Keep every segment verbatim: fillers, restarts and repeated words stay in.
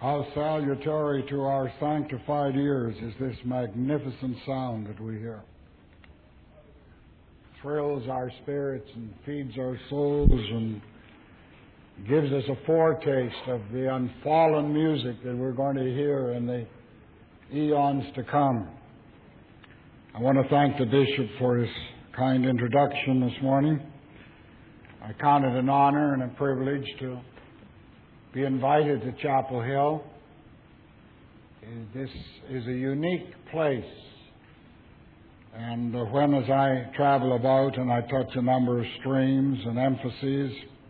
How salutary to our sanctified ears is this magnificent sound that we hear. Thrills our spirits and feeds our souls and gives us a foretaste of the unfallen music that we're going to hear in the eons to come. I want to thank the Bishop for his kind introduction this morning. I count it an honor and a privilege to be invited to Chapel Hill. This is a unique place. And when, as I travel about and I touch a number of streams and emphases,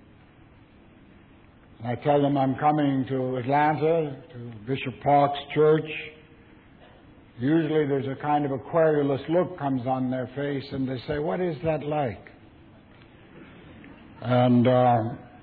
I tell them I'm coming to Atlanta, to Bishop Park's church, usually there's a kind of a querulous look comes on their face, and they say, "What is that like?" And uh,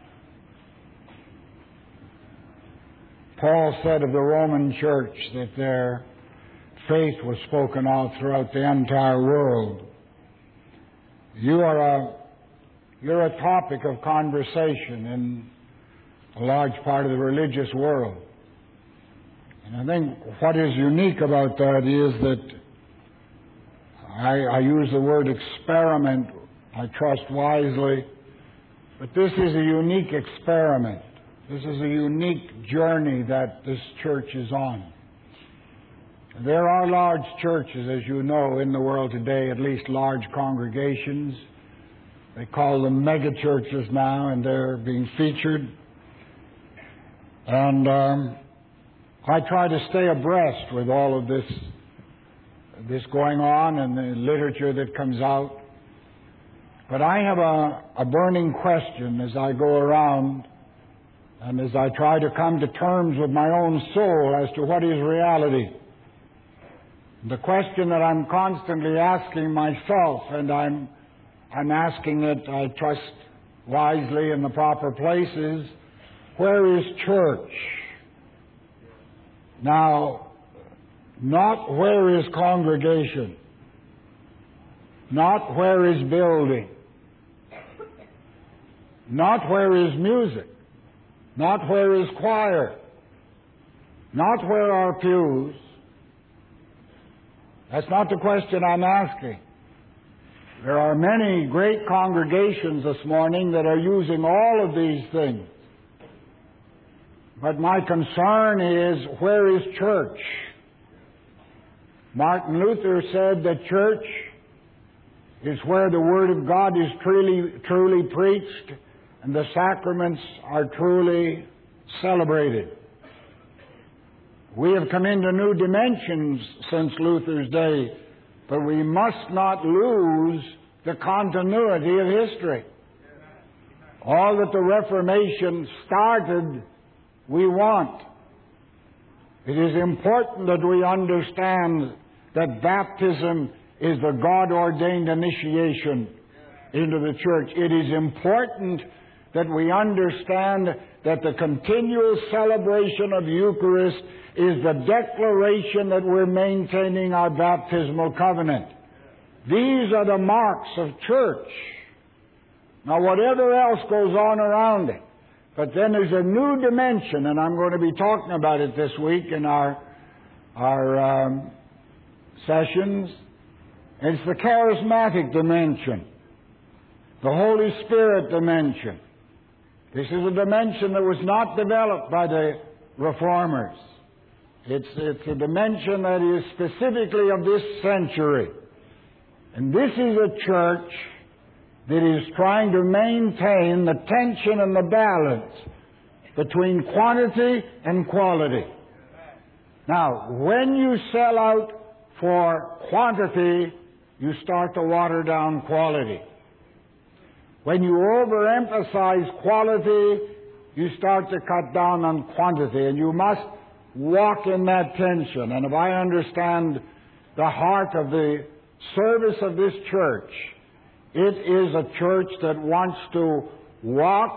Paul said of the Roman church that their faith was spoken of throughout the entire world. You are a you're a topic of conversation in a large part of the religious world. And I think what is unique about that is that I, I use the word experiment, I trust wisely, but this is a unique experiment. This is a unique journey that this church is on. There are large churches, as you know, in the world today, at least large congregations. They call them mega churches now, and they're being featured. And um, I try to stay abreast with all of this, this going on and the literature that comes out. But I have a, a burning question as I go around and as I try to come to terms with my own soul as to what is reality. The question that I'm constantly asking myself, and I'm, I'm asking it, I trust wisely in the proper places, where is church? Now, not where is congregation, not where is building, not where is music, not where is choir, not where are pews. That's not the question I'm asking. There are many great congregations this morning that are using all of these things. But my concern is, where is church? Martin Luther said that church is where the Word of God is truly, truly preached and the sacraments are truly celebrated. We have come into new dimensions since Luther's day, but we must not lose the continuity of history. All that the Reformation started, we want. It is important that we understand that baptism is the God-ordained initiation into the church. It is important that we understand that the continual celebration of Eucharist is the declaration that we're maintaining our baptismal covenant. These are the marks of church. Now, whatever else goes on around it, but then there's a new dimension, and I'm going to be talking about it this week in our, our um, sessions. It's the charismatic dimension, the Holy Spirit dimension. This is a dimension that was not developed by the Reformers. It's, it's a dimension that is specifically of this century. And this is a church that is trying to maintain the tension and the balance between quantity and quality. Now, when you sell out for quantity, you start to water down quality. When you overemphasize quality, you start to cut down on quantity, and you must walk in that tension. And if I understand the heart of the service of this church, it is a church that wants to walk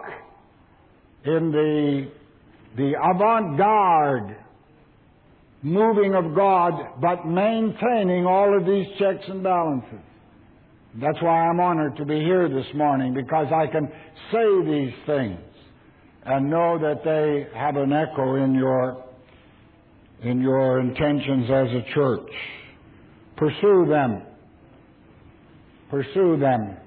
in the, the avant-garde moving of God, but maintaining all of these checks and balances. That's why I'm honored to be here this morning, because I can say these things and know that they have an echo in your in your intentions as a church. Pursue them. Pursue them.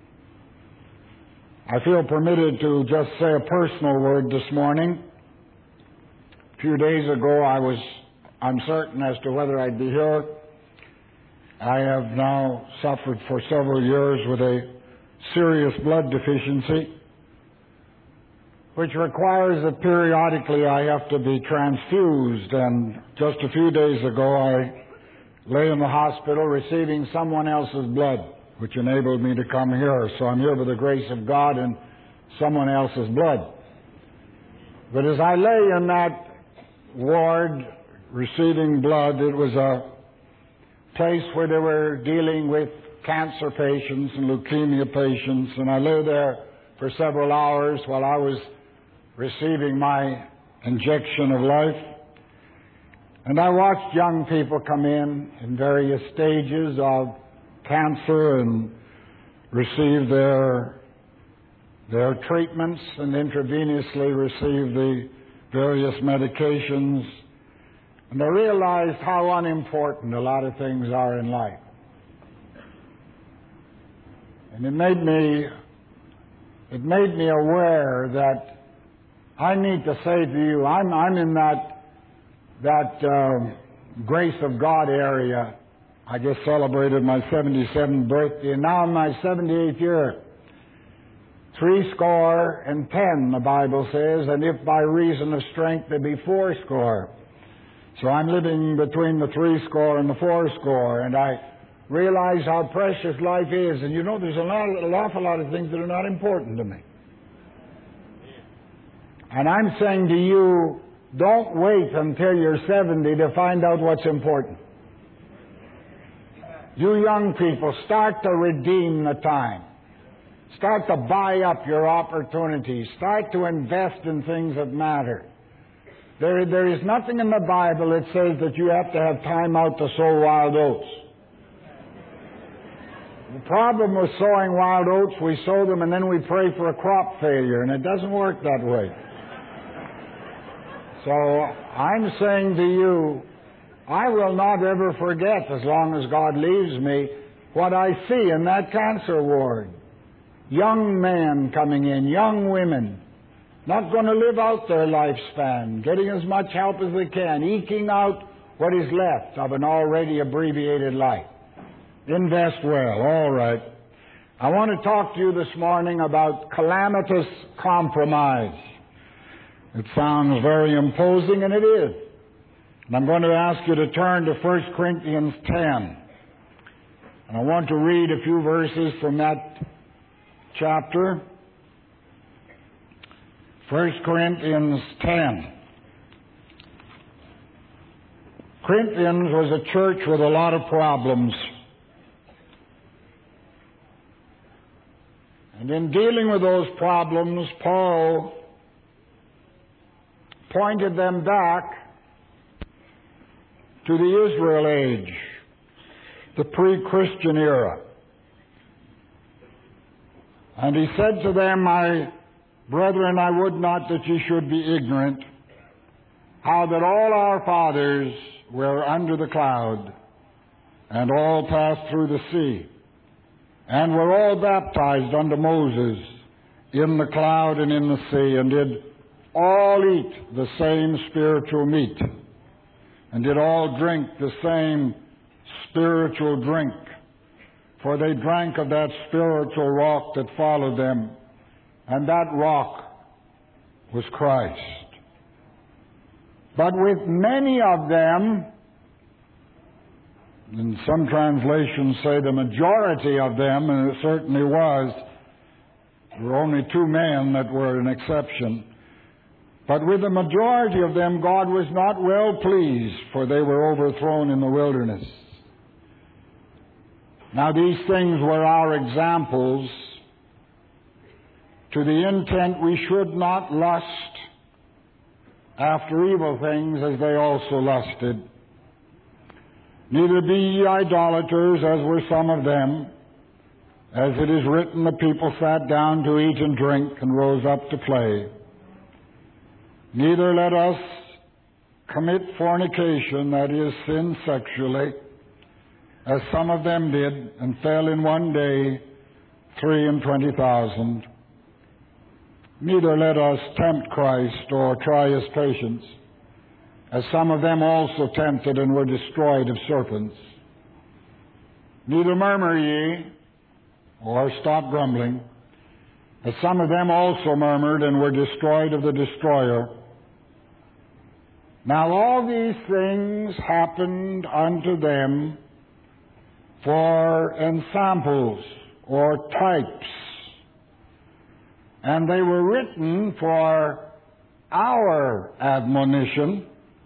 I feel permitted to just say a personal word this morning. A few days ago I was uncertain as to whether I'd be here. I have now suffered for several years with a serious blood deficiency, which requires that periodically I have to be transfused. And just a few days ago I lay in the hospital receiving someone else's blood, which enabled me to come here. So I'm here by the grace of God and someone else's blood. But as I lay in that ward receiving blood, it was a place where they were dealing with cancer patients and leukemia patients, and I lay there for several hours while I was receiving my injection of life. And I watched young people come in in various stages of cancer and receive their their treatments and intravenously receive the various medications. And I realized how unimportant a lot of things are in life. And it made me it made me aware that I need to say to you, I'm I'm in that that uh, grace of God area. I just celebrated my seventy-seventh birthday, and now in my seventy-eighth year. Three score and ten, the Bible says, and if by reason of strength there be four score. So I'm living between the three score and the four score, and I realize how precious life is. And you know, there's a lot, an awful lot of things that are not important to me. And I'm saying to you, don't wait until you're seventy to find out what's important. You young people, start to redeem the time. Start to buy up your opportunities. Start to invest in things that matter. There, there is nothing in the Bible that says that you have to have time out to sow wild oats. The problem with sowing wild oats, we sow them and then we pray for a crop failure, and it doesn't work that way. So I'm saying to you, I will not ever forget, as long as God leaves me, what I see in that cancer ward. Young men coming in, young women, not going to live out their lifespan, getting as much help as they can, eking out what is left of an already abbreviated life. Invest well, all right. I want to talk to you this morning about calamitous compromise. It sounds very imposing, and it is. And I'm going to ask you to turn to First Corinthians ten. And I want to read a few verses from that chapter. First Corinthians ten. Corinthians was a church with a lot of problems. And in dealing with those problems, Paul pointed them back to the Israel age, the pre-Christian era. And he said to them, my brethren, I would not that ye should be ignorant, how that all our fathers were under the cloud, and all passed through the sea, and were all baptized unto Moses in the cloud and in the sea, and did all eat the same spiritual meat, and did all drink the same spiritual drink. For they drank of that spiritual rock that followed them, and that rock was Christ. But with many of them, and some translations say the majority of them, and it certainly was, there were only two men that were an exception. But with the majority of them, God was not well pleased, for they were overthrown in the wilderness. Now these things were our examples, to the intent we should not lust after evil things as they also lusted. Neither be ye idolaters, as were some of them. As it is written, the people sat down to eat and drink, and rose up to play. Neither let us commit fornication, that is, sin sexually, as some of them did, and fell in one day three and twenty thousand. Neither let us tempt Christ or try his patience, as some of them also tempted and were destroyed of serpents. Neither murmur ye, or stop grumbling, as some of them also murmured and were destroyed of the destroyer. Now all these things happened unto them for ensamples or types, and they were written for our admonition,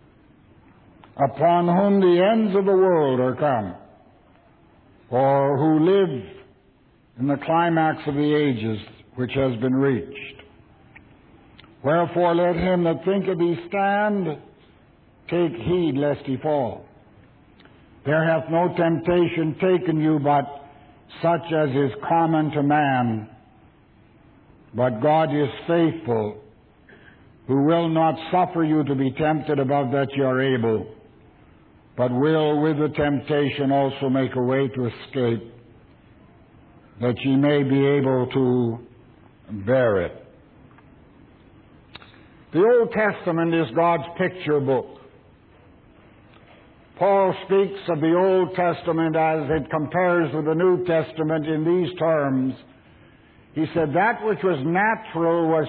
upon whom the ends of the world are come, or who live in the climax of the ages which has been reached. Wherefore let him that thinketh he stand take heed lest he fall. There hath no temptation taken you but such as is common to man. But God is faithful, who will not suffer you to be tempted above that you are able, but will with the temptation also make a way to escape, that ye may be able to bear it. The Old Testament is God's picture book. Paul speaks of the Old Testament as it compares with the New Testament in these terms. He said, that which was natural was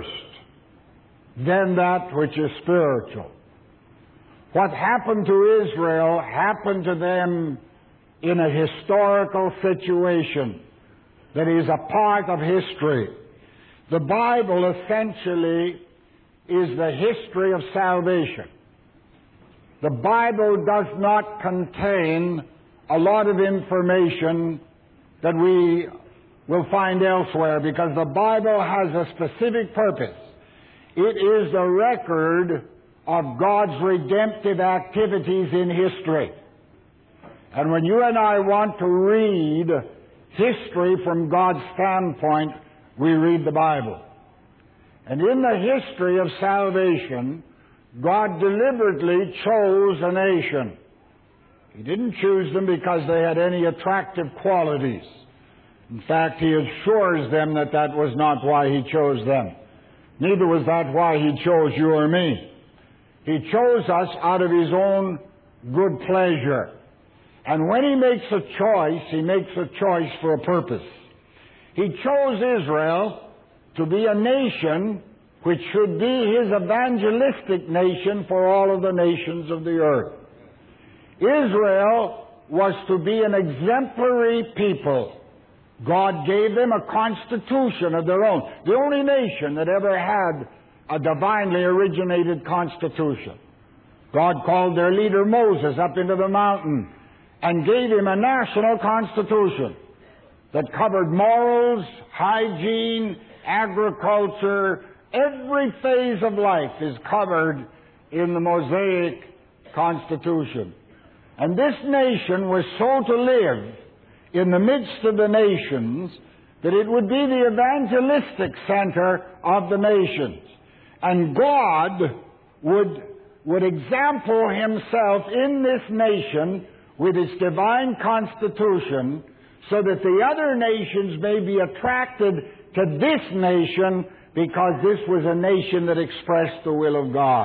first, then that which is spiritual. What happened to Israel happened to them in a historical situation that is a part of history. The Bible essentially is the history of salvation. The Bible does not contain a lot of information that we will find elsewhere, because the Bible has a specific purpose. It is the record of God's redemptive activities in history. And when you and I want to read history from God's standpoint, we read the Bible. And in the history of salvation, God deliberately chose a nation. He didn't choose them because they had any attractive qualities. In fact, He assures them that that was not why He chose them. Neither was that why He chose you or me. He chose us out of His own good pleasure. And when He makes a choice, He makes a choice for a purpose. He chose Israel to be a nation which should be His evangelistic nation for all of the nations of the earth. Israel was to be an exemplary people. God gave them a constitution of their own. The only nation that ever had a divinely originated constitution. God called their leader Moses up into the mountain and gave him a national constitution that covered morals, hygiene, agriculture. Every phase of life is covered in the Mosaic Constitution. And this nation was so to live in the midst of the nations that it would be the evangelistic center of the nations. And God would, would example Himself in this nation with its divine constitution, so that the other nations may be attracted to this nation, because this was a nation that expressed the will of God.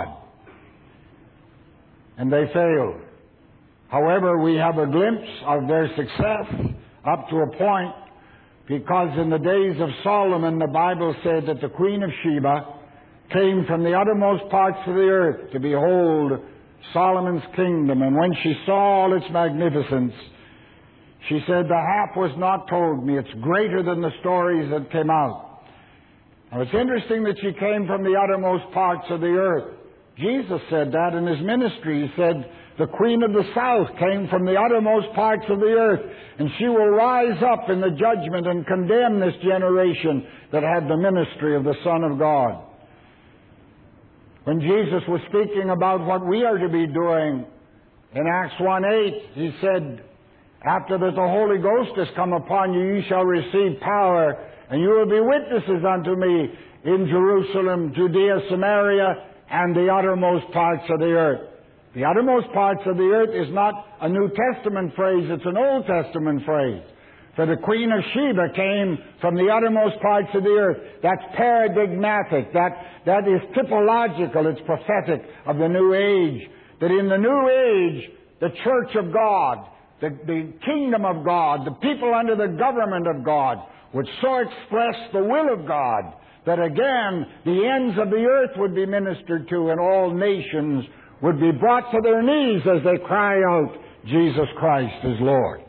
And they failed. However, we have a glimpse of their success up to a point, because in the days of Solomon, the Bible said that the Queen of Sheba came from the uttermost parts of the earth to behold Solomon's kingdom. And when she saw all its magnificence, she said, the half was not told me. It's greater than the stories that came out. Now, it's interesting that she came from the uttermost parts of the earth. Jesus said that in His ministry. He said, the Queen of the South came from the uttermost parts of the earth, and she will rise up in the judgment and condemn this generation that had the ministry of the Son of God. When Jesus was speaking about what we are to be doing in Acts one eight, He said, after that the Holy Ghost has come upon you, you shall receive power, and you will be witnesses unto me in Jerusalem, Judea, Samaria, and the uttermost parts of the earth. The uttermost parts of the earth is not a New Testament phrase, it's an Old Testament phrase. For the Queen of Sheba came from the uttermost parts of the earth. That's paradigmatic. That, that is typological. It's prophetic of the new age. That in the new age, the church of God, the, the kingdom of God, the people under the government of God would so express the will of God that again the ends of the earth would be ministered to and all nations would be brought to their knees as they cry out, Jesus Christ is Lord.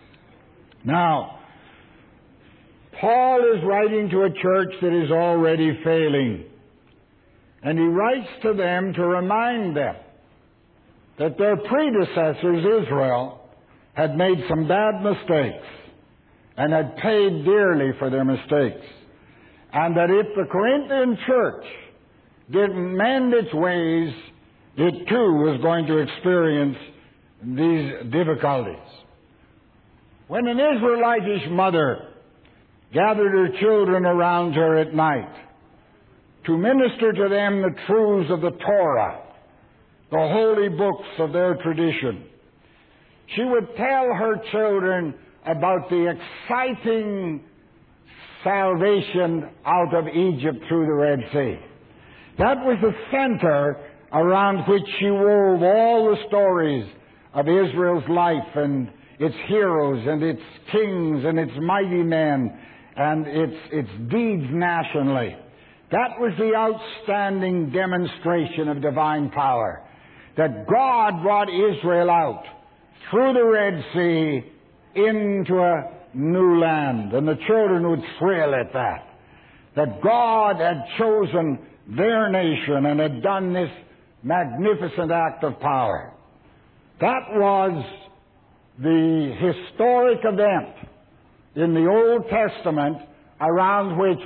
Now, Paul is writing to a church that is already failing. And he writes to them to remind them that their predecessors, Israel, had made some bad mistakes and had paid dearly for their mistakes. And that if the Corinthian church didn't mend its ways, it too was going to experience these difficulties. When an Israelitish mother gathered her children around her at night to minister to them the truths of the Torah, the holy books of their tradition, she would tell her children about the exciting salvation out of Egypt through the Red Sea. That was the center around which she wove all the stories of Israel's life and its heroes and its kings and its mighty men and its, its deeds nationally. That was the outstanding demonstration of divine power, that God brought Israel out through the Red Sea into a new land. And the children would thrill at that, that God had chosen their nation and had done this magnificent act of power. That was the historic event in the Old Testament around which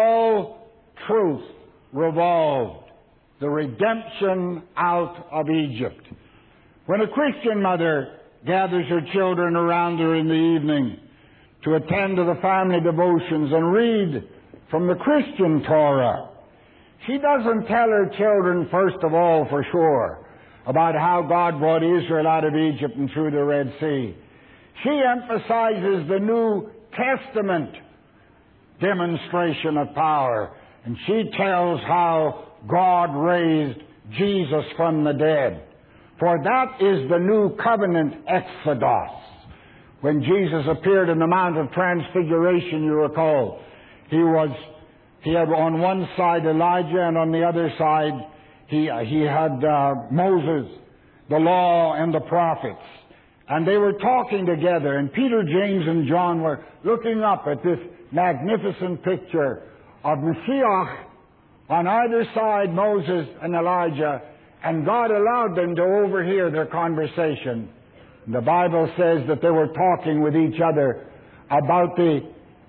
all truth revolved, the redemption out of Egypt. When a Christian mother gathers her children around her in the evening to attend to the family devotions and read from the Christian Torah, she doesn't tell her children, first of all, for sure, about how God brought Israel out of Egypt and through the Red Sea. She emphasizes the New Testament demonstration of power, and she tells how God raised Jesus from the dead. For that is the new covenant exodus. When Jesus appeared in the Mount of Transfiguration, you recall, he was he had on one side Elijah, and on the other side he he had uh, Moses, the law and the prophets. And they were talking together, and Peter, James, and John were looking up at this magnificent picture of Messiah on either side, Moses and Elijah, and God allowed them to overhear their conversation. The Bible says that they were talking with each other about the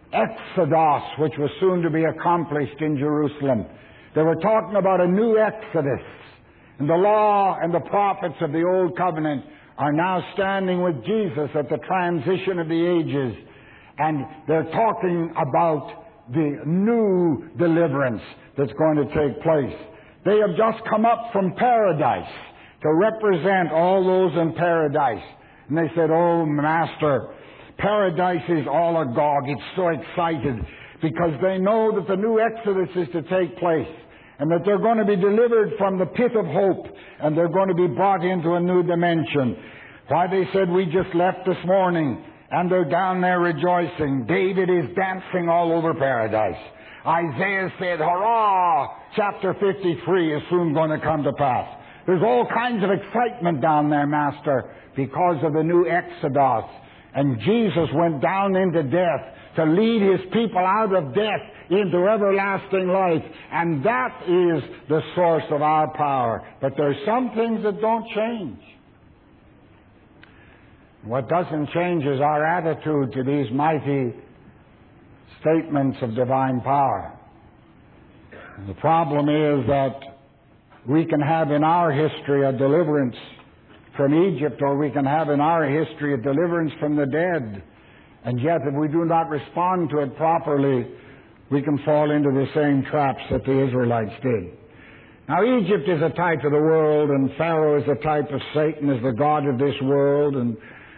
Exodus, which was soon to be accomplished in Jerusalem. They were talking about a new Exodus. And the law and the prophets of the Old Covenant are now standing with Jesus at the transition of the ages. And they're talking about the new deliverance that's going to take place. They have just come up from paradise to represent all those in paradise. And they said, "Oh, Master, paradise is all agog. It's so excited because they know that the new Exodus is to take place and that they're going to be delivered from the pit of hope and they're going to be brought into a new dimension." Why, they said, "We just left this morning and they're down there rejoicing. David is dancing all over paradise. Isaiah said, hurrah, chapter fifty-three is soon going to come to pass. There's all kinds of excitement down there, Master, because of the new Exodus. And Jesus went down into death to lead His people out of death into everlasting life. And that is the source of our power. But there's some things that don't change. What doesn't change is our attitude to these mighty statements of divine power. The problem is that we can have in our history a deliverance from Egypt, or we can have in our history a deliverance from the dead. And yet, if we do not respond to it properly, we can fall into the same traps that the Israelites did. Now, Egypt is a type of the world, and Pharaoh is a type of Satan as the god of this world, and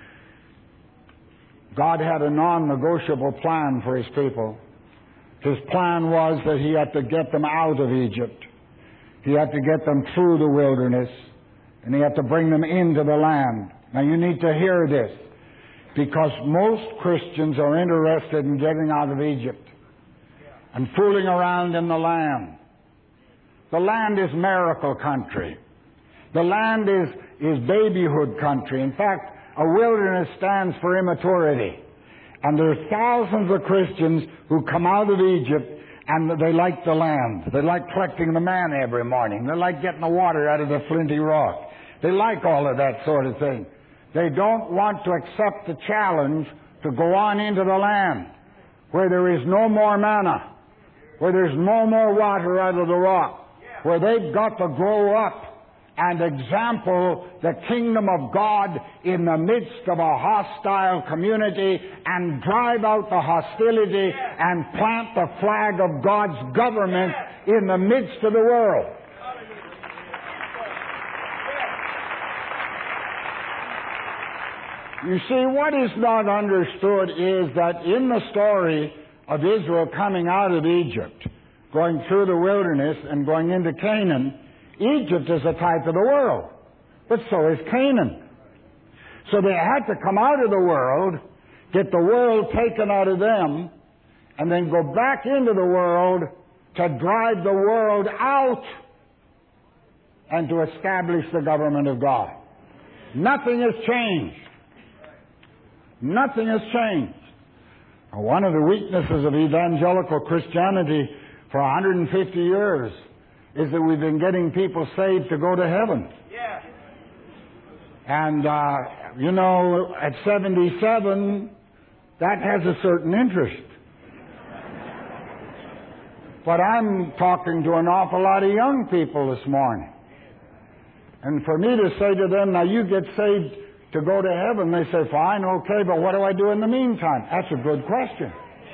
God had a non-negotiable plan for His people. His plan was that He had to get them out of Egypt. He had to get them through the wilderness, and He had to bring them into the land. Now, you need to hear this, because most Christians are interested in getting out of Egypt and fooling around in the land. The land is miracle country. The land is, is babyhood country. In fact, a wilderness stands for immaturity. And there are thousands of Christians who come out of Egypt and they like the land. They like collecting the manna every morning. They like getting the water out of the flinty rock. They like all of that sort of thing. They don't want to accept the challenge to go on into the land where there is no more manna, where there's no more water out of the rock, where they've got to grow up and example the kingdom of God in the midst of a hostile community and drive out the hostility and plant the flag of God's government in the midst of the world. You see, what is not understood is that in the story of Israel coming out of Egypt, going through the wilderness and going into Canaan, Egypt is a type of the world, but so is Canaan. So they had to come out of the world, get the world taken out of them, and then go back into the world to drive the world out and to establish the government of God. Nothing has changed. Nothing has changed. One of the weaknesses of evangelical Christianity for one hundred fifty years is that we've been getting people saved to go to heaven. Yeah. And, uh, you know, at seventy-seven, that has a certain interest. But I'm talking to an awful lot of young people this morning. And for me to say to them, now you get saved to go to heaven, they say, fine, okay, but what do I do in the meantime? That's a good question.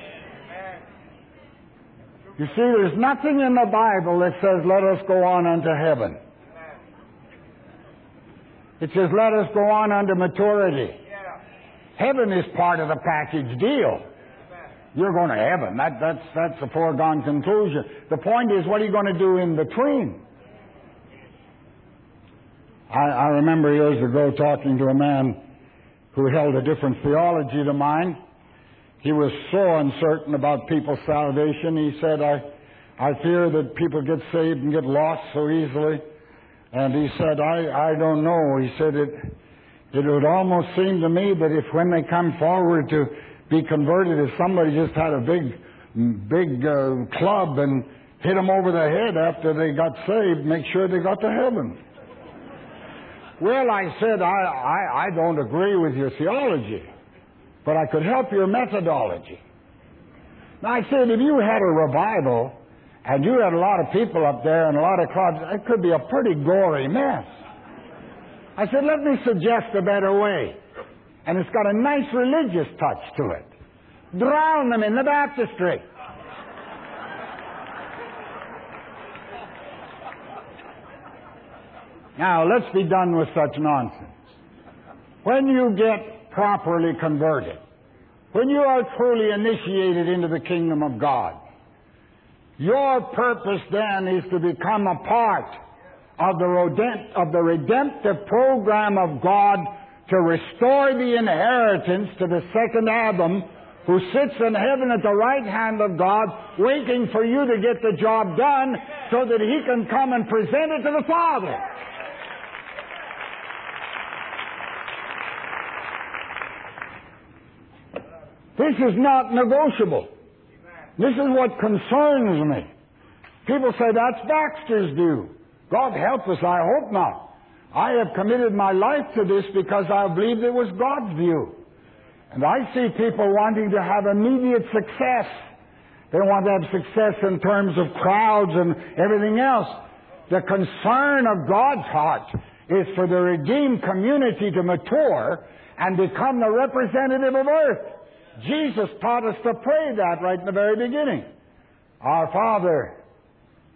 You see, there's nothing in the Bible that says, let us go on unto heaven. It says, let us go on unto maturity. Heaven is part of the package deal. You're going to heaven. That, that's, that's a foregone conclusion. The point is, what are you going to do in between? I, I remember years ago talking to a man who held a different theology to mine. He was so uncertain about people's salvation. He said, I, I fear that people get saved and get lost so easily. And he said, I, I don't know. He said, it, it would almost seem to me that if when they come forward to be converted, if somebody just had a big, big uh, club and hit them over the head after they got saved, make sure they got to heaven. Well, I said, I, I, I don't agree with your theology, but I could help your methodology. Now, I said, if you had a revival and you had a lot of people up there and a lot of crowds, it could be a pretty gory mess. I said, let me suggest a better way. And it's got a nice religious touch to it. Drown them in the baptistry. Now, let's be done with such nonsense. When you get properly converted, when you are truly initiated into the kingdom of God, your purpose then is to become a part of the, redempt, of the redemptive program of God to restore the inheritance to the second Adam who sits in heaven at the right hand of God, waiting for you to get the job done so that he can come and present it to the Father. This is not negotiable. This is what concerns me. People say that's Baxter's view. God help us, I hope not. I have committed my life to this because I believed it was God's view. And I see people wanting to have immediate success. They want to have success in terms of crowds and everything else. The concern of God's heart is for the redeemed community to mature and become the representative of earth. Jesus taught us to pray that right in the very beginning. Our Father,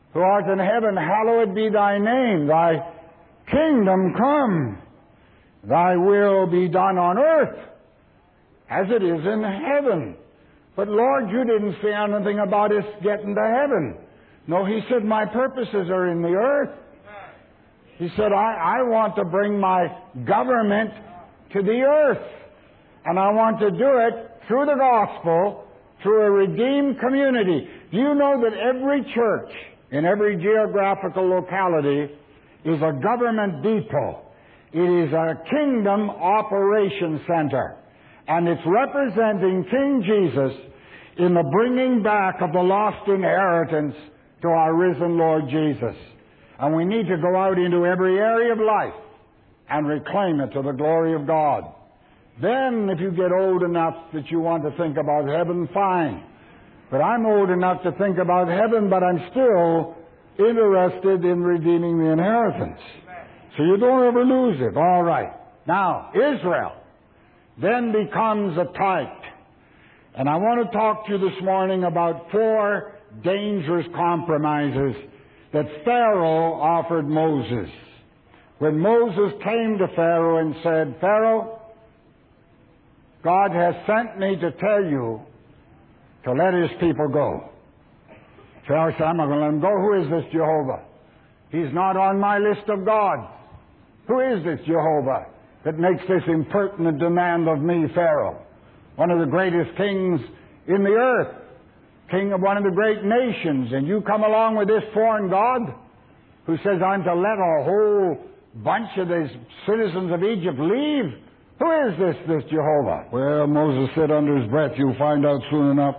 who art in heaven, hallowed be thy name. Thy kingdom come. Thy will be done on earth as it is in heaven. But Lord, you didn't say anything about us getting to heaven. No, he said, my purposes are in the earth. He said, I, I want to bring my government to the earth. And I want to do it through the gospel, through a redeemed community. Do you know that every church in every geographical locality is a government depot? It is a kingdom operation center. And it's representing King Jesus in the bringing back of the lost inheritance to our risen Lord Jesus. And we need to go out into every area of life and reclaim it to the glory of God. Then, if you get old enough that you want to think about heaven, fine. But I'm old enough to think about heaven, but I'm still interested in redeeming the inheritance. So you don't ever lose it. All right. Now, Israel then becomes a type. And I want to talk to you this morning about four dangerous compromises that Pharaoh offered Moses. When Moses came to Pharaoh and said, Pharaoh, God has sent me to tell you to let his people go. Pharaoh said, I'm not going to let him go. Who is this Jehovah? He's not on my list of gods. Who is this Jehovah that makes this impertinent demand of me, Pharaoh? One of the greatest kings in the earth, king of one of the great nations, and you come along with this foreign god who says I'm to let a whole bunch of the citizens of Egypt leave? Who is this, this Jehovah? Well, Moses said under his breath, you'll find out soon enough.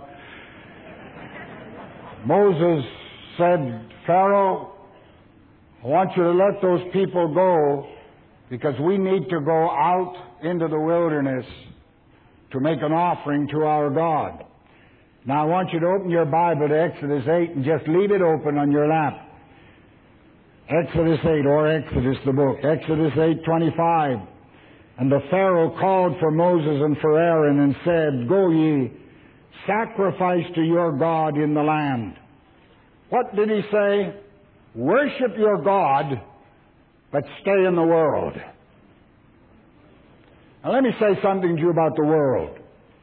Moses said, Pharaoh, I want you to let those people go because we need to go out into the wilderness to make an offering to our God. Now I want you to open your Bible to Exodus eight and just leave it open on your lap. Exodus eight, or Exodus the book. Exodus eight twenty-five. And the Pharaoh called for Moses and for Aaron and said, Go ye, sacrifice to your God in the land. What did he say? Worship your God, but stay in the world. Now let me say something to you about the world.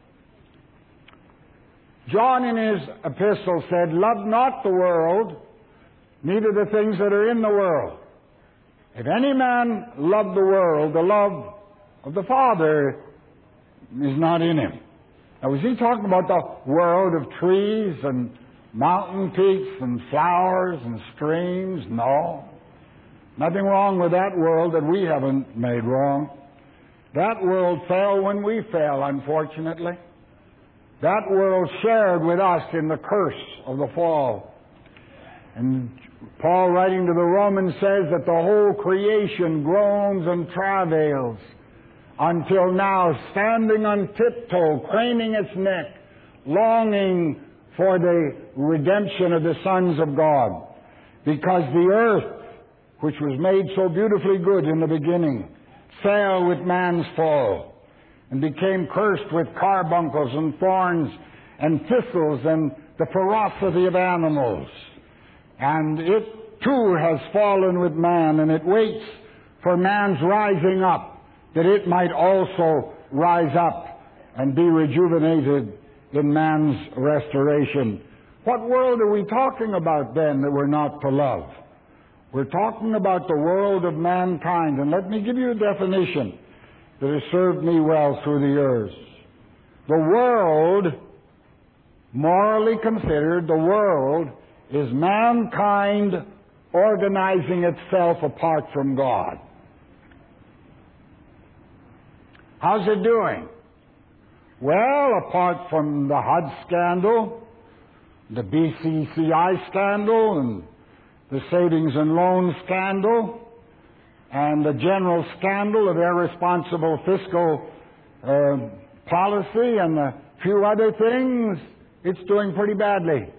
John in his epistle said, Love not the world, neither the things that are in the world. If any man love the world, the love of the Father is not in him. Now, was he talking about the world of trees and mountain peaks and flowers and streams? No. Nothing wrong with that world that we haven't made wrong. That world fell when we fell, unfortunately. That world shared with us in the curse of the fall. And Paul, writing to the Romans, says that the whole creation groans and travails until now, standing on tiptoe, craning its neck, longing for the redemption of the sons of God. Because the earth, which was made so beautifully good in the beginning, fell with man's fall and became cursed with carbuncles and thorns and thistles and the ferocity of animals. And it too has fallen with man, and it waits for man's rising up, that it might also rise up and be rejuvenated in man's restoration. What world are we talking about then that we're not to love? We're talking about the world of mankind. And let me give you a definition that has served me well through the years. The world, morally considered, the world is mankind organizing itself apart from God. How's it doing? Well, apart from the H U D scandal, the B C C I scandal, and the savings and loan scandal, and the general scandal of irresponsible fiscal uh, policy, and a few other things, it's doing pretty badly.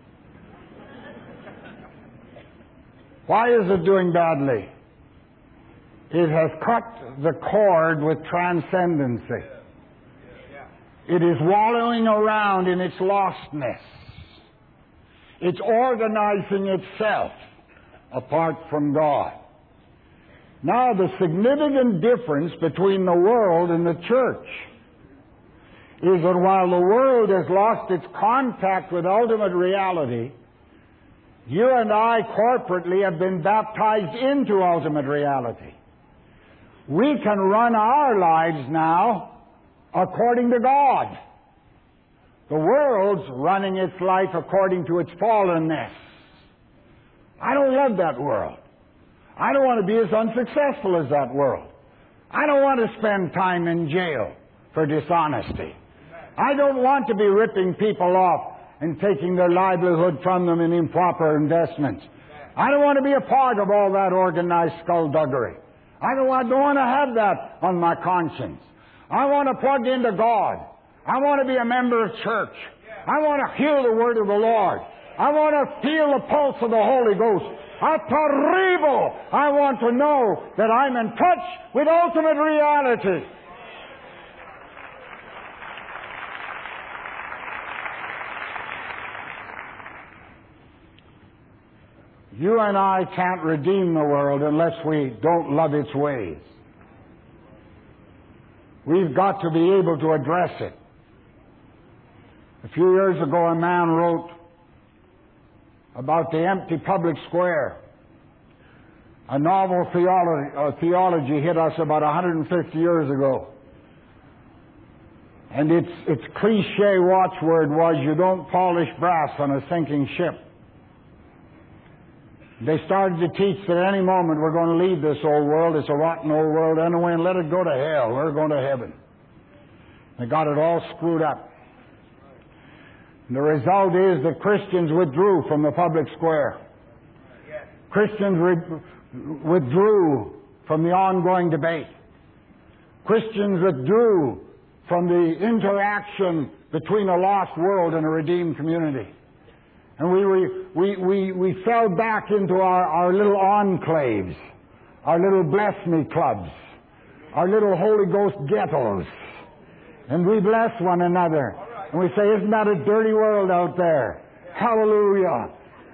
Why is it doing badly? It has cut the cord with transcendency. It is wallowing around in its lostness. It's organizing itself apart from God. Now, the significant difference between the world and the church is that while the world has lost its contact with ultimate reality, you and I corporately have been baptized into ultimate reality. We can run our lives now according to God. The world's running its life according to its fallenness. I don't love that world. I don't want to be as unsuccessful as that world. I don't want to spend time in jail for dishonesty. I don't want to be ripping people off and taking their livelihood from them in improper investments. I don't want to be a part of all that organized skullduggery. I don't want, don't want to have that on my conscience. I want to plug into God. I want to be a member of church. I want to hear the word of the Lord. I want to feel the pulse of the Holy Ghost. A terrible! I want to know that I'm in touch with ultimate reality. You and I can't redeem the world unless we don't love its ways. We've got to be able to address it. A few years ago, a man wrote about the empty public square. A novel theology, uh, theology hit us about one hundred fifty years ago. And its, its cliche watchword was, you don't polish brass on a sinking ship. They started to teach that any moment we're going to leave this old world. It's a rotten old world anyway, and let it go to hell. We're going to heaven. They got it all screwed up. And the result is that Christians withdrew from the public square. Christians re- withdrew from the ongoing debate. Christians withdrew from the interaction between a lost world and a redeemed community. And we, we, we, we fell back into our, our little enclaves, our little bless me clubs, our little Holy Ghost ghettos. And we bless one another. And we say, isn't that a dirty world out there? Hallelujah.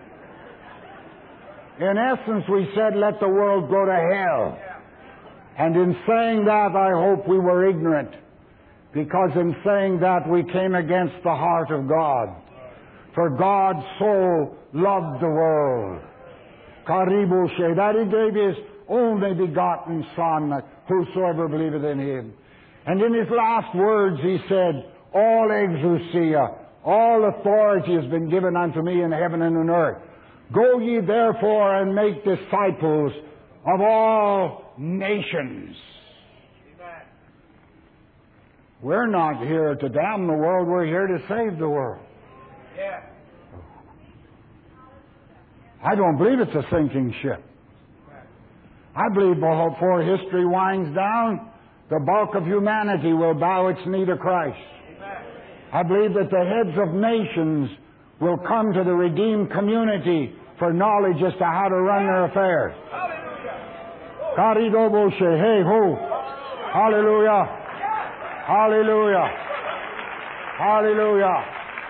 In essence, we said, let the world go to hell. And in saying that, I hope we were ignorant. Because in saying that, we came against the heart of God. For God so loved the world. Karibushe, that He gave His only begotten Son, that whosoever believeth in Him. And in His last words He said, all exousia, all authority has been given unto me in heaven and on earth. Go ye therefore and make disciples of all nations. Amen. We're not here to damn the world, we're here to save the world. Yeah. I don't believe it's a sinking ship. I believe before history winds down, the bulk of humanity will bow its knee to Christ. I believe that the heads of nations will come to the redeemed community for knowledge as to how to run their affairs. Hallelujah. Hey ho. Hallelujah. Hallelujah. Hallelujah.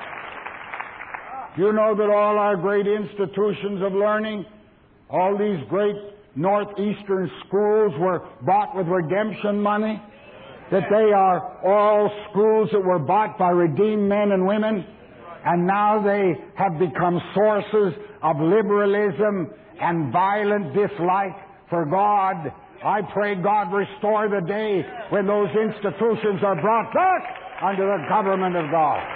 You know that all our great institutions of learning, all these great northeastern schools were bought with redemption money? That they are all schools that were bought by redeemed men and women, and now they have become sources of liberalism and violent dislike for God. I pray God restore the day when those institutions are brought back under the government of God.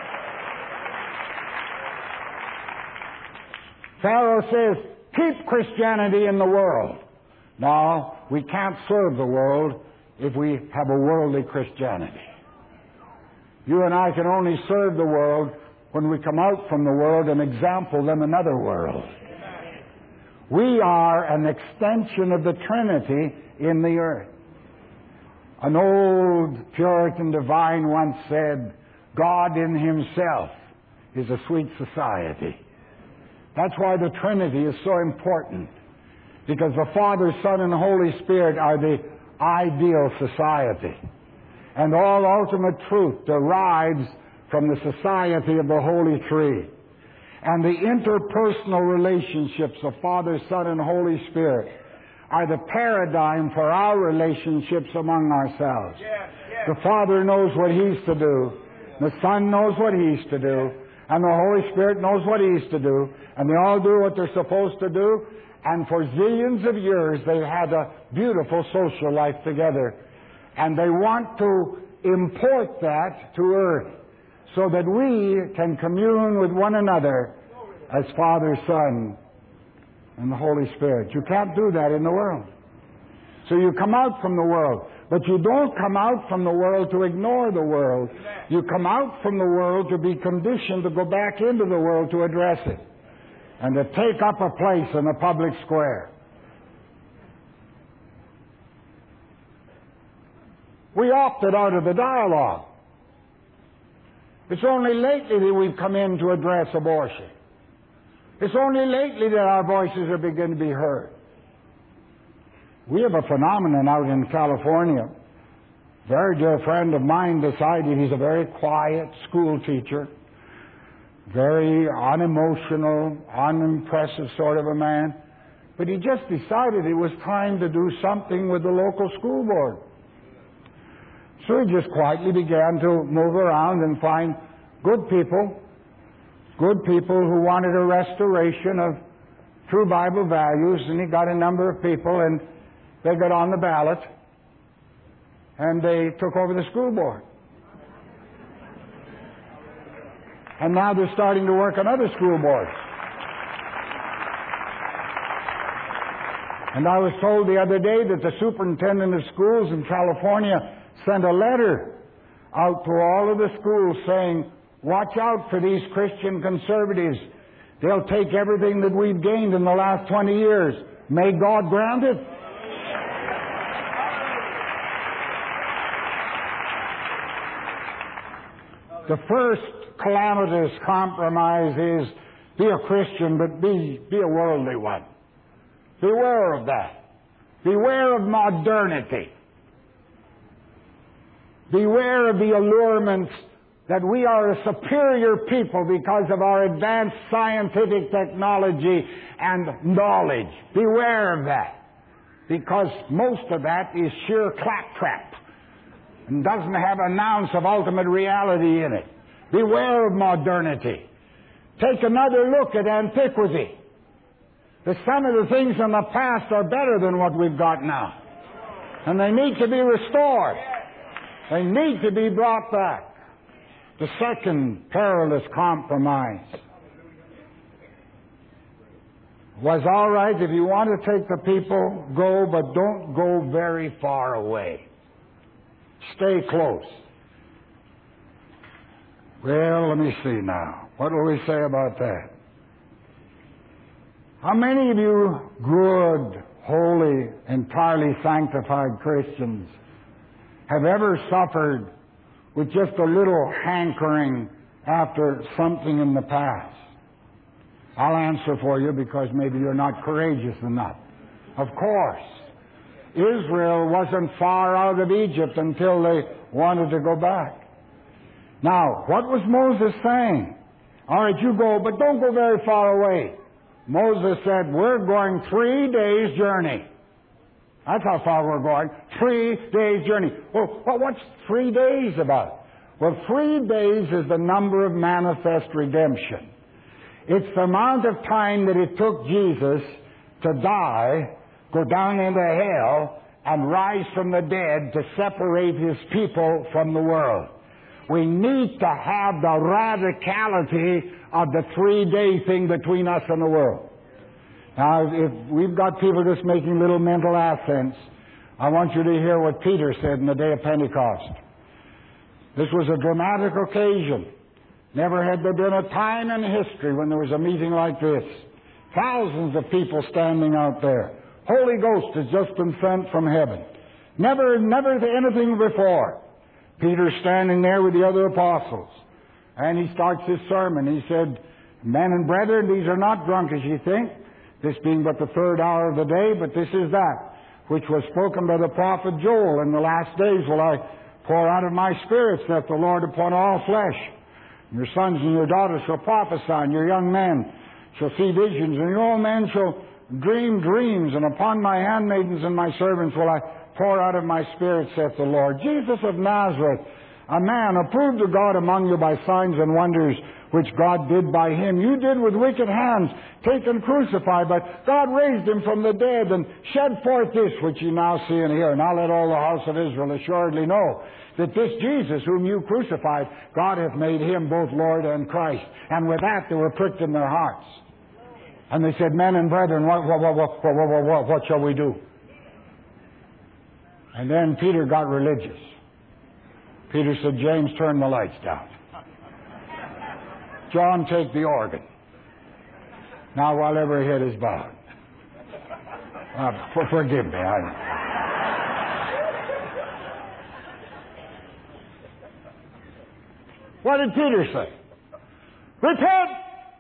Pharaoh says, keep Christianity in the world. No, we can't serve the world if we have a worldly Christianity. You and I can only serve the world when we come out from the world and example them another world. We are an extension of the Trinity in the earth. An old Puritan divine once said, God in Himself is a sweet society. That's why the Trinity is so important. Because the Father, Son, and Holy Spirit are the ideal society. And all ultimate truth derives from the society of the Holy Tree. And the interpersonal relationships of Father, Son, and Holy Spirit are the paradigm for our relationships among ourselves. Yes, yes. The Father knows what He's to do. The Son knows what He's to do. And the Holy Spirit knows what He's to do. And they all do what they're supposed to do. And for zillions of years, they've had a beautiful social life together. And they want to import that to earth so that we can commune with one another as Father, Son, and the Holy Spirit. You can't do that in the world. So you come out from the world. But you don't come out from the world to ignore the world. You come out from the world to be conditioned to go back into the world to address it and to take up a place in the public square. We opted out of the dialogue. It's only lately that we've come in to address abortion. It's only lately that our voices are beginning to be heard. We have a phenomenon out in California. A very dear friend of mine decided, he's a very quiet school teacher, very unemotional, unimpressive sort of a man, but he just decided it was time to do something with the local school board. So he just quietly began to move around and find good people, good people who wanted a restoration of true Bible values, and he got a number of people, and they got on the ballot, and they took over the school board. And now they're starting to work on other school boards. And I was told the other day that the superintendent of schools in California sent a letter out to all of the schools saying, watch out for these Christian conservatives. They'll take everything that we've gained in the last twenty years. May God grant it. The first calamitous compromise is be a Christian, but be, be a worldly one. Beware of that. Beware of modernity. Beware of the allurements that we are a superior people because of our advanced scientific technology and knowledge. Beware of that. Because most of that is sheer claptrap and doesn't have an ounce of ultimate reality in it. Beware of modernity. Take another look at antiquity. That some of the things in the past are better than what we've got now. And they need to be restored. They need to be brought back. The second perilous compromise was, all right, if you want to take the people, go, but don't go very far away. Stay close. Well, let me see now. What will we say about that? How many of you good, holy, entirely sanctified Christians have ever suffered with just a little hankering after something in the past? I'll answer for you because maybe you're not courageous enough. Of course. Israel wasn't far out of Egypt until they wanted to go back. Now, what was Moses saying? All right, you go, but don't go very far away. Moses said, we're going three days' journey. That's how far we're going. Three days' journey. Well, what's three days about? Well, three days is the number of manifest redemption. It's the amount of time that it took Jesus to die, go down into hell, and rise from the dead to separate His people from the world. We need to have the radicality of the three-day thing between us and the world. Now, if we've got people just making little mental accents, I want you to hear what Peter said in the day of Pentecost. This was a dramatic occasion. Never had there been a time in history when there was a meeting like this. Thousands of people standing out there. Holy Ghost has just been sent from heaven. Never, never anything before. Peter standing there with the other apostles. And he starts his sermon. He said, men and brethren, these are not drunk as ye think, this being but the third hour of the day, but this is that which was spoken by the prophet Joel. In the last days will I pour out of my spirit, saith the Lord, upon all flesh. Your sons and your daughters shall prophesy, and your young men shall see visions, and your old men shall dream dreams, and upon my handmaidens and my servants will I pour out of my Spirit, saith the Lord. Jesus of Nazareth, a man approved of God among you by signs and wonders, which God did by him. You did with wicked hands, take and crucify, but God raised him from the dead and shed forth this which you now see and hear. Now let all the house of Israel assuredly know that this Jesus whom you crucified, God hath made him both Lord and Christ. And with that they were pricked in their hearts. And they said, men and brethren, what, what, what, what, what, what, what, what shall we do? And then Peter got religious. Peter said, James, turn the lights down. John, take the organ. Now while every head is bowed. Uh, for, forgive me. I, What did Peter say? Repent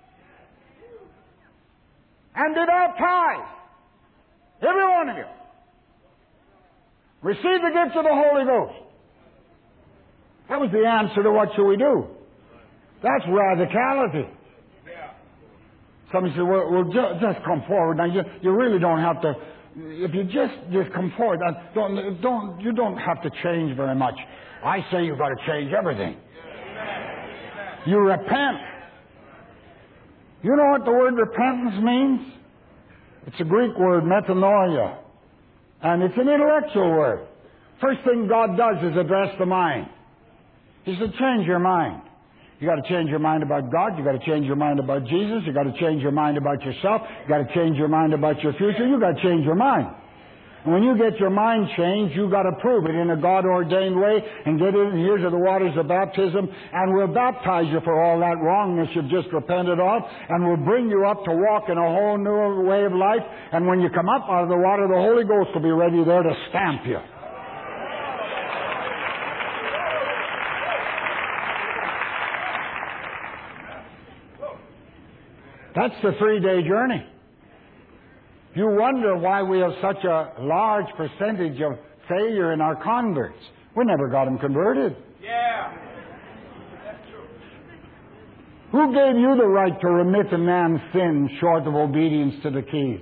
and be baptized, every one of you. Receive the gift of the Holy Ghost. That was the answer to what shall we do. That's radicality. Somebody said, well, well just, just come forward. Now, you, you really don't have to, if you just, just come forward, don't, don't, you don't have to change very much. I say you've got to change everything. You repent. You know what the word repentance means? It's a Greek word, metanoia. And it's an intellectual word. First thing God does is address the mind. He said, change your mind. You got to change your mind about God. You got to change your mind about Jesus. You got to change your mind about yourself. You got to change your mind about your future. You got to change your mind. And when you get your mind changed, you got to prove it in a God-ordained way and get in here to the waters of baptism, and we'll baptize you for all that wrongness you've just repented of, and we'll bring you up to walk in a whole new way of life. And when you come up out of the water, the Holy Ghost will be ready there to stamp you. That's the three-day journey. You wonder why we have such a large percentage of failure in our converts. We never got them converted. Yeah. That's true. Who gave you the right to remit a man's sin short of obedience to the keys?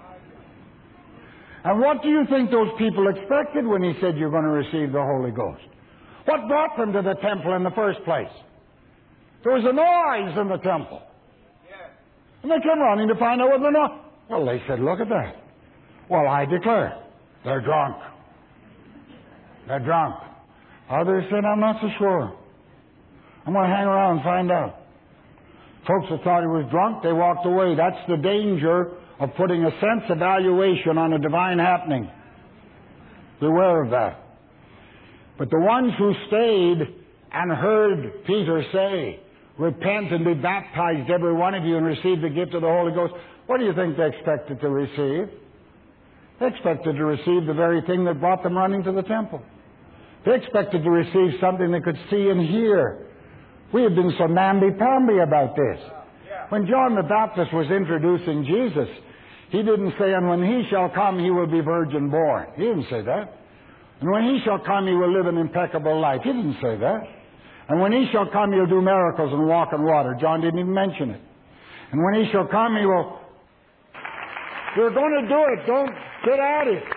And what do you think those people expected when he said you're going to receive the Holy Ghost? What brought them to the temple in the first place? There was a noise in the temple. And they came running to find out what the noise. Well, they said, look at that. Well, I declare, they're drunk. They're drunk. Others said, I'm not so sure. I'm going to hang around and find out. Folks that thought he was drunk, they walked away. That's the danger of putting a sense evaluation on a divine happening. Beware of that. But the ones who stayed and heard Peter say, repent and be baptized, every one of you, and receive the gift of the Holy Ghost, what do you think they expected to receive? They expected to receive the very thing that brought them running to the temple. They expected to receive something they could see and hear. We have been so namby-pamby about this. When John the Baptist was introducing Jesus, he didn't say, and when he shall come, he will be virgin born. He didn't say that. And when he shall come, he will live an impeccable life. He didn't say that. And when he shall come, he'll do miracles and walk on water. John didn't even mention it. And when he shall come, he will... You're going to do it. Don't get at it.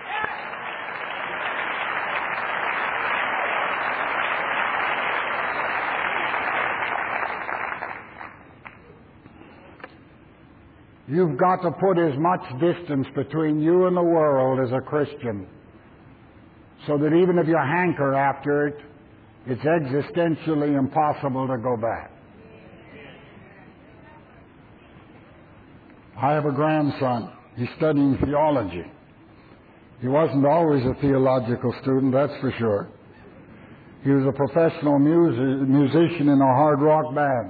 You've got to put as much distance between you and the world as a Christian, so that even if you hanker after it, it's existentially impossible to go back. I have a grandson. He's studying theology. He wasn't always a theological student, that's for sure. He was a professional music, musician in a hard rock band.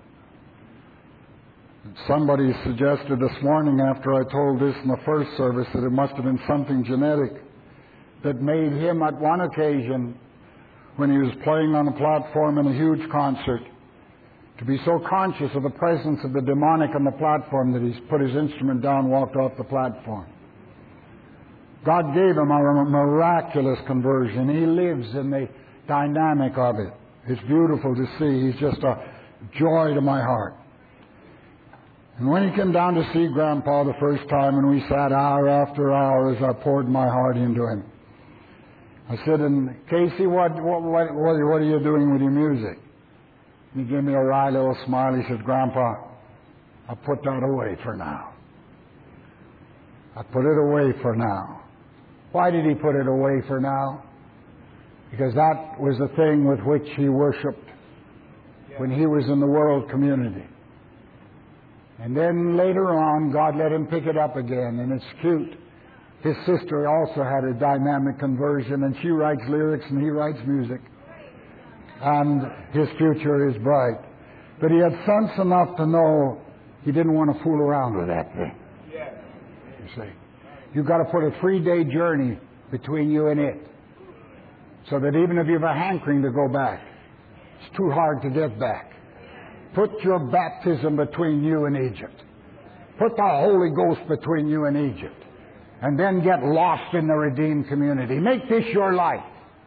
Somebody suggested this morning after I told this in the first service that it must have been something genetic that made him at one occasion, when he was playing on a platform in a huge concert, to be so conscious of the presence of the demonic on the platform that he's put his instrument down and walked off the platform. God gave him a miraculous conversion. He lives in the dynamic of it. It's beautiful to see. He's just a joy to my heart. And when he came down to see Grandpa the first time, and we sat hour after hour as I poured my heart into him, I said, and Casey, what, what, what, what are you doing with your music? He gave me a wry little smile. He said, Grandpa, I put that away for now. I put it away for now. Why did he put it away for now? Because that was the thing with which he worshipped when he was in the world community. And then later on, God let him pick it up again, and it's cute. His sister also had a dynamic conversion, and she writes lyrics and he writes music. And his future is bright. But he had sense enough to know he didn't want to fool around with that thing. You see, you've got to put a three-day journey between you and it, so that even if you have a hankering to go back, it's too hard to get back. Put your baptism between you and Egypt. Put the Holy Ghost between you and Egypt. And then get lost in the redeemed community. Make this your life.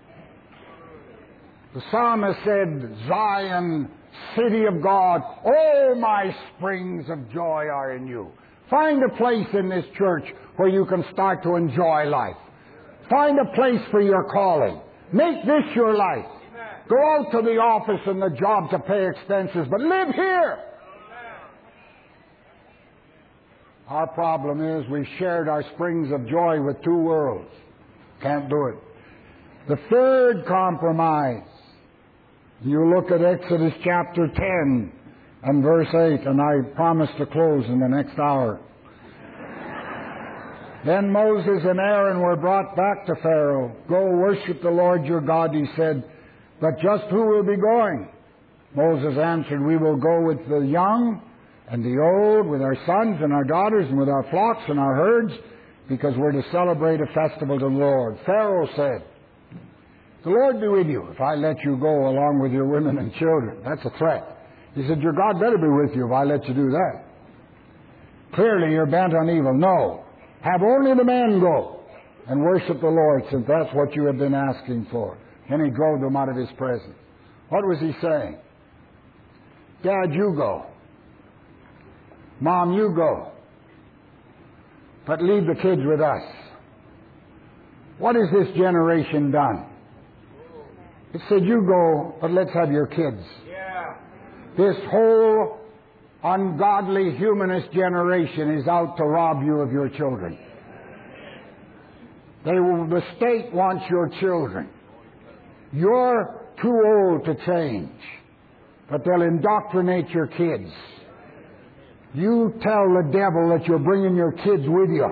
The psalmist said, Zion, city of God, all my springs of joy are in you. Find a place in this church where you can start to enjoy life. Find a place for your calling. Make this your life. Go out to the office and the job to pay expenses, but live here. Our problem is we've shared our springs of joy with two worlds. Can't do it. The third compromise, you look at Exodus chapter ten and verse eight, and I promise to close in the next hour. Then Moses and Aaron were brought back to Pharaoh. Go worship the Lord your God, he said. But just who will be going? Moses answered, we will go with the young and the old, with our sons and our daughters, and with our flocks and our herds, because we're to celebrate a festival to the Lord. Pharaoh said, the Lord be with you if I let you go along with your women and children. That's a threat. He said, your God better be with you if I let you do that. Clearly you're bent on evil. No. Have only the men go and worship the Lord, since that's what you have been asking for. Then he drove them out of his presence. What was he saying? Dad, you go. Mom, you go. But leave the kids with us. What has this generation done? It said, you go, but let's have your kids. Yeah. This whole ungodly humanist generation is out to rob you of your children. They will, the state wants your children. You're too old to change, but they'll indoctrinate your kids. You tell the devil that you're bringing your kids with you.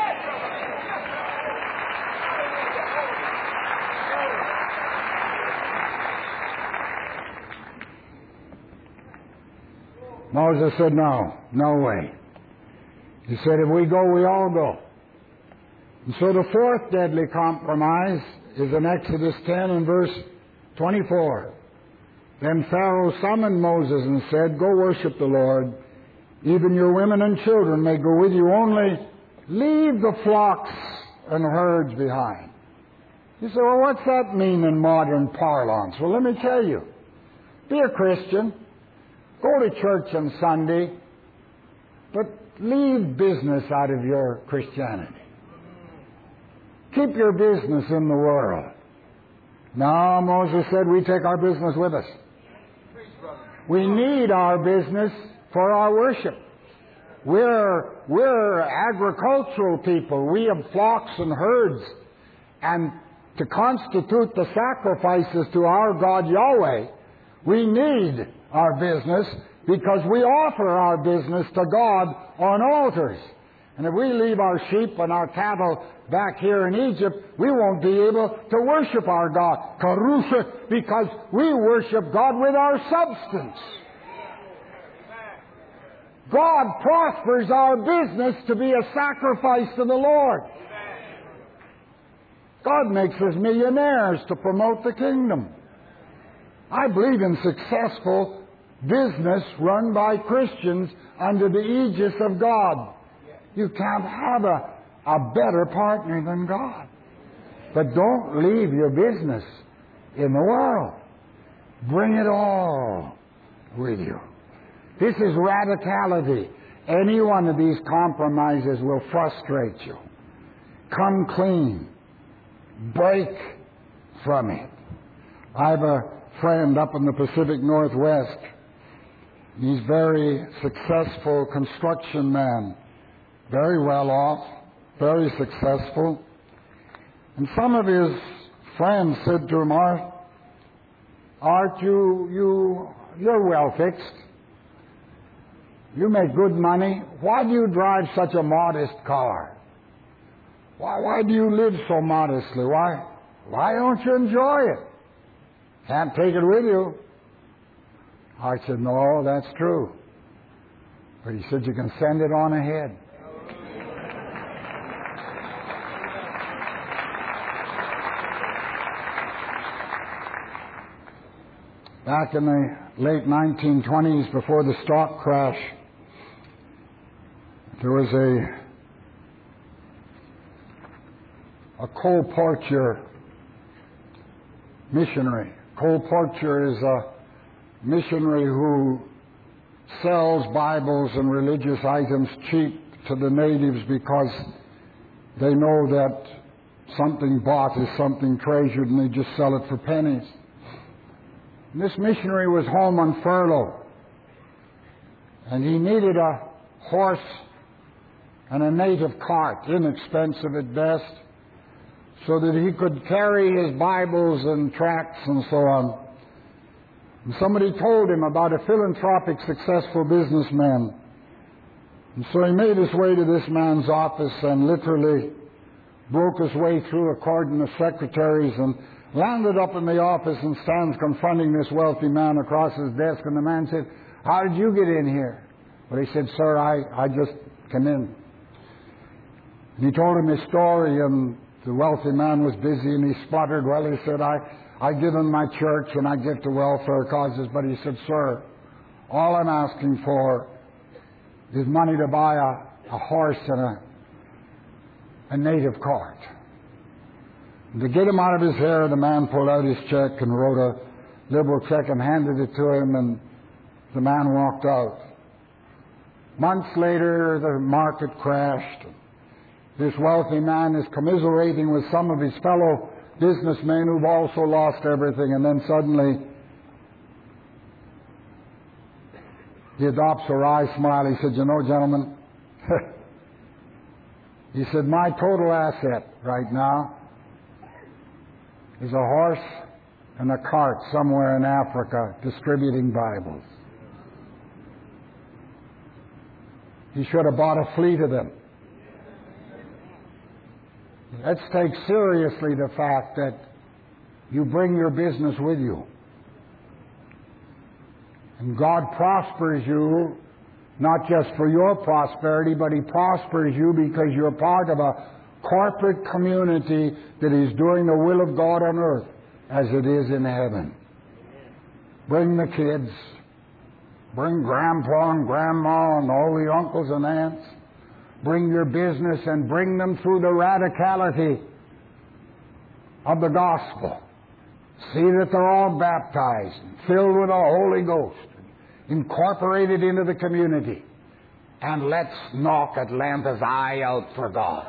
Moses said, no, no way. He said, if we go, we all go. And so the fourth deadly compromise is in Exodus ten and verse twenty-four. Then Pharaoh summoned Moses and said, go worship the Lord. Even your women and children may go with you, only leave the flocks and herds behind. You say, well, what's that mean in modern parlance? Well, let me tell you. Be a Christian. Go to church on Sunday, but leave business out of your Christianity. Keep your business in the world. No, Moses said, we take our business with us. We need our business for our worship. We're, we're agricultural people. We have flocks and herds. And to constitute the sacrifices to our God Yahweh, we need our business, because we offer our business to God on altars. And if we leave our sheep and our cattle back here in Egypt, we won't be able to worship our God, Karusha, because we worship God with our substance. God prospers our business to be a sacrifice to the Lord. God makes us millionaires to promote the kingdom. I believe in successful business run by Christians under the aegis of God. You can't have a, a better partner than God. But don't leave your business in the world. Bring it all with you. This is radicality. Any one of these compromises will frustrate you. Come clean. Break from it. I have a friend up in the Pacific Northwest. He's a very successful construction man. Very well off. Very successful. And some of his friends said to him, Art, Art, you, you, you're well fixed. You make good money. Why do you drive such a modest car? Why, why do you live so modestly? Why, why don't you enjoy it? Can't take it with you. I said, no, that's true. But he said, you can send it on ahead. Back in the late nineteen twenties, before the stock crash, there was a, a colporteur missionary. Colporteur is a missionary who sells Bibles and religious items cheap to the natives because they know that something bought is something treasured and they just sell it for pennies. And this missionary was home on furlough and he needed a horse and a native cart, inexpensive at best, so that he could carry his Bibles and tracts and so on. And somebody told him about a philanthropic, successful businessman. And so he made his way to this man's office and literally broke his way through a cordon of secretaries and landed up in the office and stands confronting this wealthy man across his desk. And the man said, how did you get in here? Well, he said, sir, I, I just came in. And he told him his story, and the wealthy man was busy, and he spluttered. Well, he said, I, I give in my church, and I give to welfare causes. But he said, sir, all I'm asking for is money to buy a, a horse and a, a native cart. And to get him out of his hair, the man pulled out his check and wrote a liberal check and handed it to him, and the man walked out. Months later, the market crashed. This wealthy man is commiserating with some of his fellow businessmen who've also lost everything, and then suddenly he adopts a wry smile. He said, you know, gentlemen, he said, my total asset right now is a horse and a cart somewhere in Africa distributing Bibles. He should have bought a fleet of them. Let's take seriously the fact that you bring your business with you. And God prospers you, not just for your prosperity, but He prospers you because you're part of a corporate community that is doing the will of God on earth as it is in heaven. Bring the kids. Bring grandpa and grandma and all the uncles and aunts. Bring your business and bring them through the radicality of the gospel. See that they're all baptized, filled with the Holy Ghost, incorporated into the community. And let's knock Atlanta's eye out for God.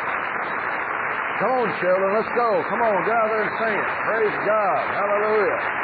Come on, children, let's go. Come on, get out there and sing it. Praise God. Hallelujah.